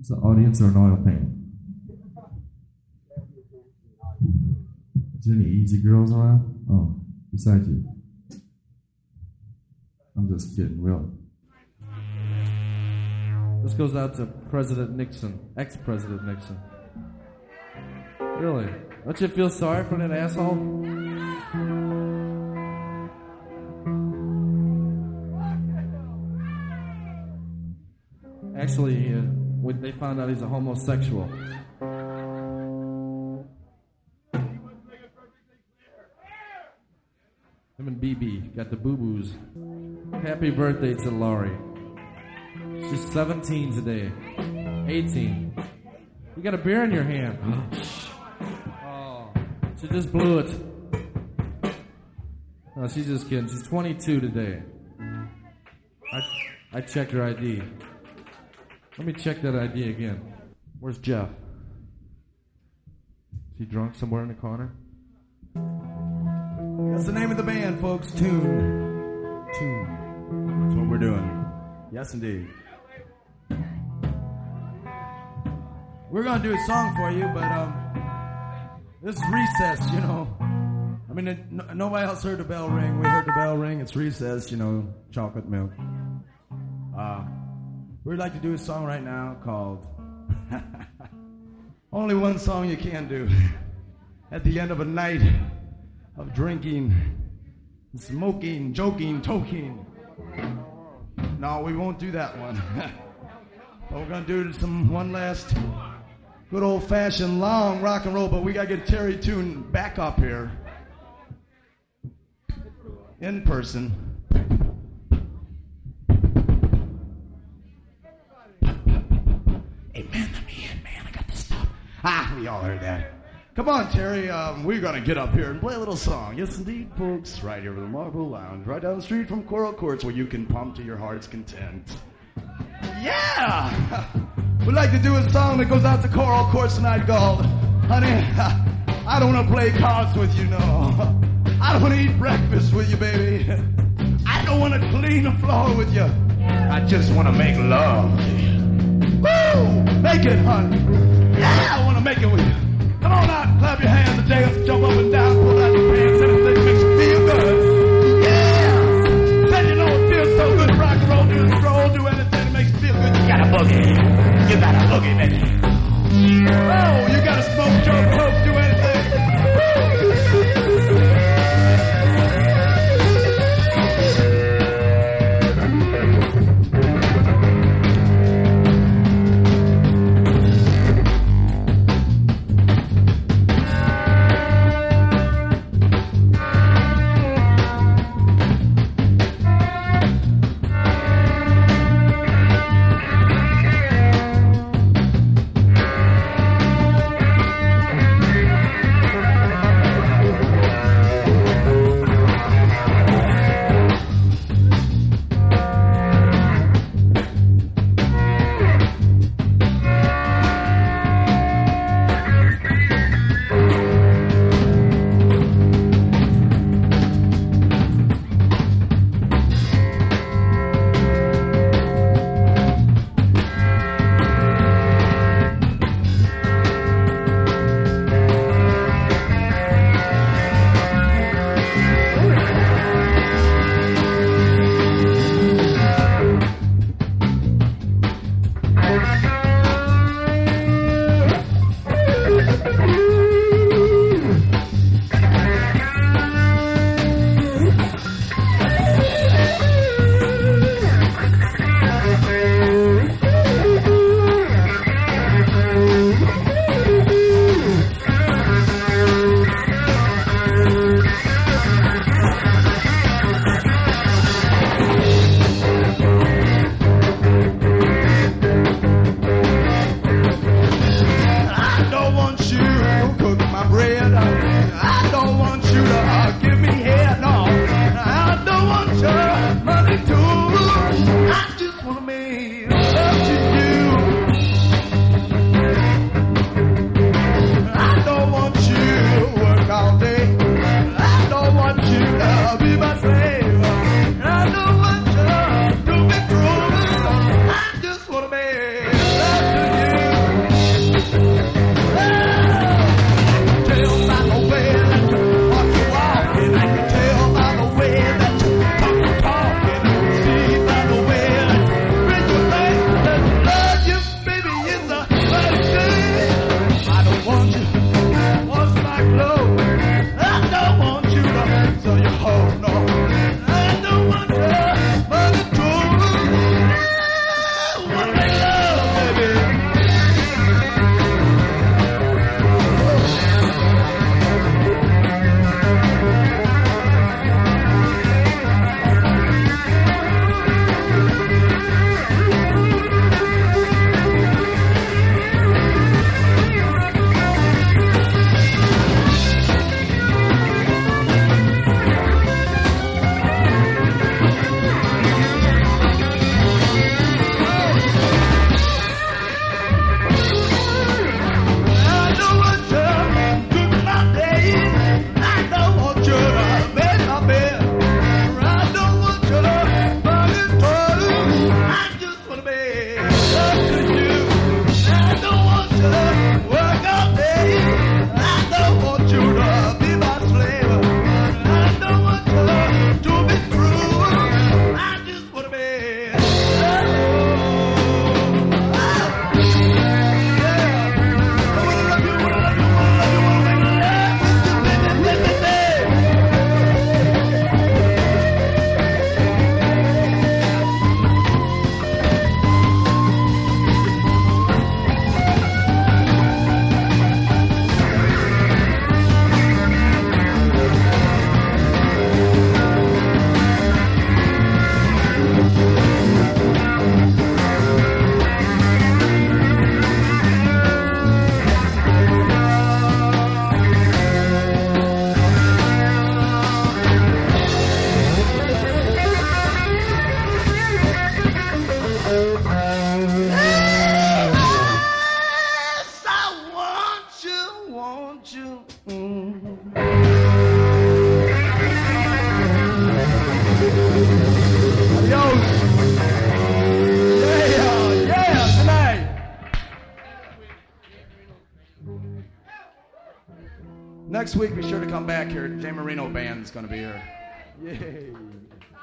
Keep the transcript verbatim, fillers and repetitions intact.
Is the audience or an oil painting? Is there any easy girls around? Oh, besides you. I'm just kidding, really. This goes out to President Nixon, ex-President Nixon. Really? Don't you feel sorry for that asshole? Actually, uh, when they found out he's a homosexual. Him and B B got the boo-boos. Happy birthday to Laurie. She's seventeen today. eighteen. You got a beer in your hand. Oh, she just blew it. No, she's just kidding. She's twenty-two today. I, I checked her I D. Let me check that I D again. Where's Jeff? Is he drunk somewhere in the corner? That's the name of the band, folks. Tune. Tune. That's what we're doing. Yes, indeed. We're going to do a song for you, but um, this is Recess, you know. I mean, it, no, nobody else heard the bell ring. We heard the bell ring. It's Recess, you know, chocolate milk. Uh, we'd like to do a song right now called Only One Song You Can Do. At the end of a night of drinking, smoking, joking, toking. No, we won't do that one. But we're going to do some one last good old-fashioned long rock and roll, but we got to get Terry Tune back up here in person. Hey, man, let me in, man. I got this stuff. Ah, we all heard that. Come on, Terry. Um, we're going to get up here and play a little song. Yes, indeed, folks. Right here at the Marble Lounge, right down the street from Coral Courts, where you can pump to your heart's content. Yeah! We'd like to do a song that goes out to Coral Courts tonight called, Honey, I don't want to play cards with you, no. I don't want to eat breakfast with you, baby. I don't want to clean the floor with you. I just want to make love. Woo! Make it, honey. Yeah, I want to make it with you. Come on out, clap your hands and dance, jump up and down, pull out your pants, anything makes you feel good. Yeah! Said you know it feels so good, rock and roll, do a stroll, do anything that makes you feel good. You got a boogie. You got a boogie, baby. Oh, you got to smoke, joke, coke, do anything. Adios. Yeah, yeah, good night. Next week, be sure to come back here. Jay Marino Band's going to be here. Yay.